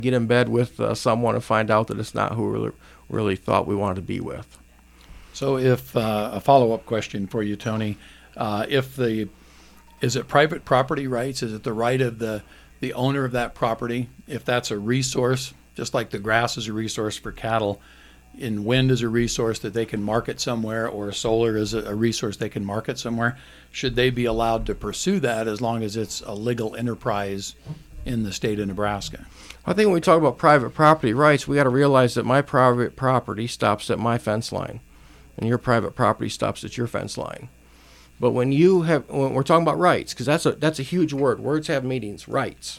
get in bed with someone and find out that it's not who we really thought we wanted to be with. So if a follow-up question for you, Tony, is it private property rights? Is it the right of the owner of that property? If that's a resource, just like the grass is a resource for cattle, and wind is a resource that they can market somewhere, or solar is a resource they can market somewhere, should they be allowed to pursue that as long as it's a legal enterprise in the state of Nebraska? I think when we talk about private property rights, we got to realize that my private property stops at my fence line, and your private property stops at your fence line. But when we're talking about rights, because that's a huge word. Words have meanings. Rights.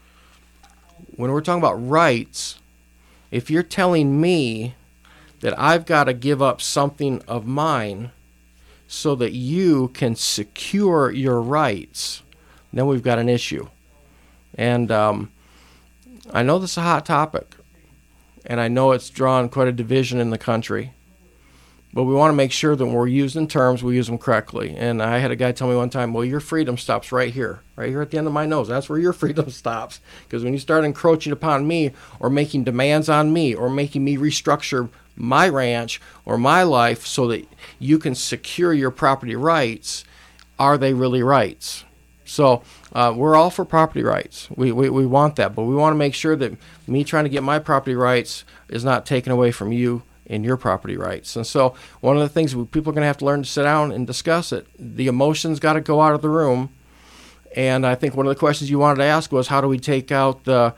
When we're talking about rights, if you're telling me that I've got to give up something of mine so that you can secure your rights, then we've got an issue. And I know this is a hot topic, and I know it's drawn quite a division in the country. But we want to make sure that when we're using terms, we use them correctly. And I had a guy tell me one time, well, your freedom stops right here at the end of my nose. That's where your freedom stops. Because when you start encroaching upon me or making demands on me or making me restructure my ranch or my life so that you can secure your property rights, are they really rights? So we're all for property rights. We want that. But we want to make sure that me trying to get my property rights is not taken away from you in your property rights. And so one of the things people are going to have to learn to sit down and discuss it. The emotions got to go out of the room. And I think one of the questions you wanted to ask was, how do we take out the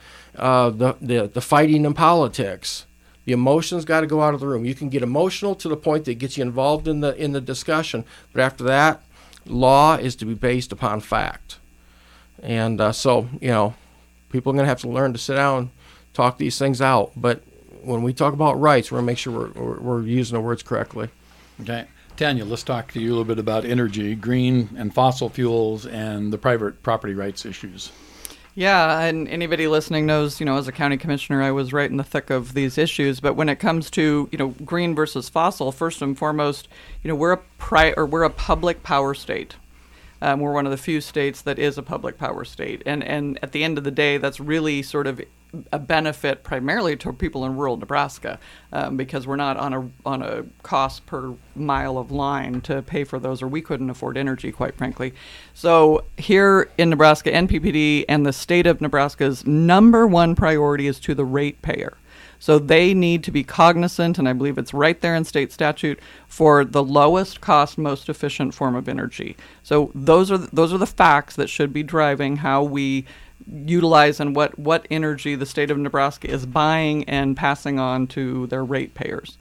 fighting in politics? The emotions got to go out of the room. You can get emotional to the point that it gets you involved in the discussion, but after that, law is to be based upon fact. And so people are going to have to learn to sit down, talk these things out. But when we talk about rights, we're going to make sure we're using the words correctly. Okay. Tanya, let's talk to you a little bit about energy, green and fossil fuels, and the private property rights issues. Yeah, and anybody listening knows, as a county commissioner, I was right in the thick of these issues. But when it comes to, green versus fossil, first and foremost, we're a public power state. We're one of the few states that is a public power state. And at the end of the day, that's really sort of a benefit primarily to people in rural Nebraska, because we're not on a cost per mile of line to pay for those, or we couldn't afford energy, quite frankly. So here in Nebraska, NPPD and the state of Nebraska's number one priority is to the ratepayer. So they need to be cognizant, and I believe it's right there in state statute, for the lowest cost, most efficient form of energy. So those are the facts that should be driving how we utilize and what energy the state of Nebraska is buying and passing on to their ratepayers.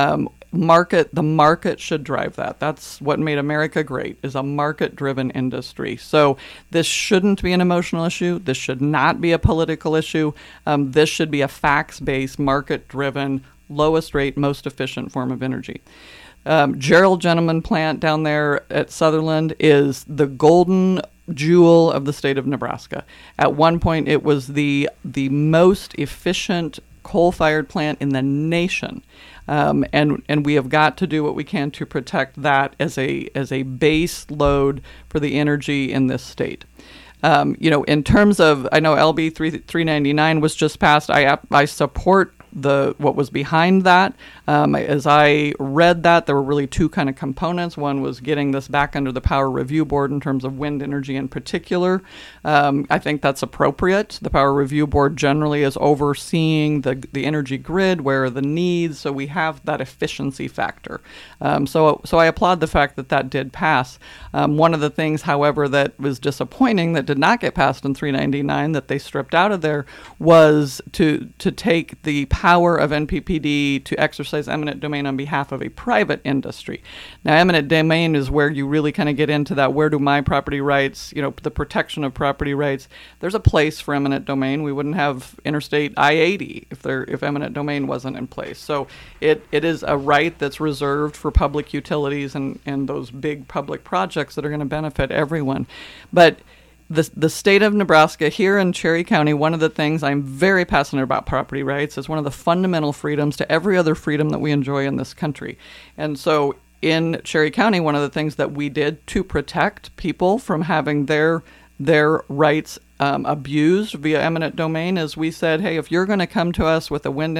The market should drive that. That's what made America great, is a market-driven industry. So this shouldn't be an emotional issue. This should not be a political issue. This should be a facts-based, market-driven, lowest rate, most efficient form of energy. Gerald Gentleman plant down there at Sutherland is the golden jewel of the state of Nebraska. At one point, it was the most efficient coal-fired plant in the nation. And we have got to do what we can to protect that as a base load for the energy in this state. In terms of, I know LB 399 was just passed. I support what was behind that. As I read that, there were really two kind of components. One was getting this back under the Power Review Board in terms of wind energy in particular. I think that's appropriate. The Power Review Board generally is overseeing the energy grid, where are the needs, so we have that efficiency factor. So I applaud the fact that did pass. One of the things, however, that was disappointing that did not get passed in 399 that they stripped out of there was to take the power of NPPD to exercise eminent domain on behalf of a private industry. Now, eminent domain is where you really kind of get into that, where do my property rights, the protection of property rights. There's a place for eminent domain. We wouldn't have Interstate I-80 if eminent domain wasn't in place. So it is a right that's reserved for public utilities and those big public projects that are going to benefit everyone. But the state of Nebraska, here in Cherry County, one of the things I'm very passionate about property rights is one of the fundamental freedoms to every other freedom that we enjoy in this country. And so in Cherry County, one of the things that we did to protect people from having their rights abused via eminent domain is we said, hey, if you're going to come to us with a wind